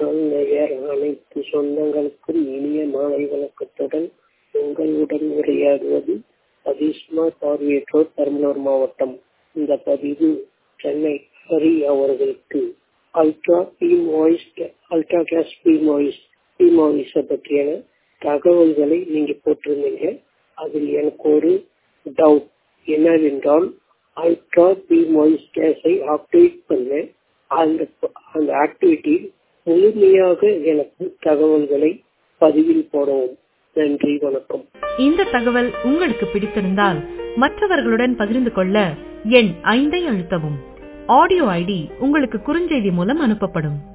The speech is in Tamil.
குரல் நேயர் அனைத்து சொந்தங்களுக்கும் இனிய மாலை வணக்கத்துடன் உங்களுடன் உரையாடுவது சதீஷ்மா பார்வையற்றோர் பெரம்பலூர் மாவட்டம். இந்த பதிவு சென்னை ஹரி அவர்களுக்கு அல்ட்ரா கேஸ் பீமாய்ஸ் பற்றியான தகவல்களை நீங்க போட்டிருந்தீங்க. அதில் எனக்கு ஒரு டவுட் என்னவென்றால், அல்ட்ரா பீமாய்ஸ் கேஸை ஆக்டிவேட் பண்ண அந்த ஆக்டிவிட்டி முழுமையாக எனக்கு தகவல்களை பதிவில் போடவும். நன்றி, வணக்கம். இந்த தகவல் உங்களுக்கு பிடித்திருந்தால் மற்றவர்களுடன் பகிர்ந்து கொள்ள எண் 5 அழுத்தவும். ஆடியோ ஐடி உங்களுக்கு குறுஞ்செய்தி மூலம் அனுப்பப்படும்.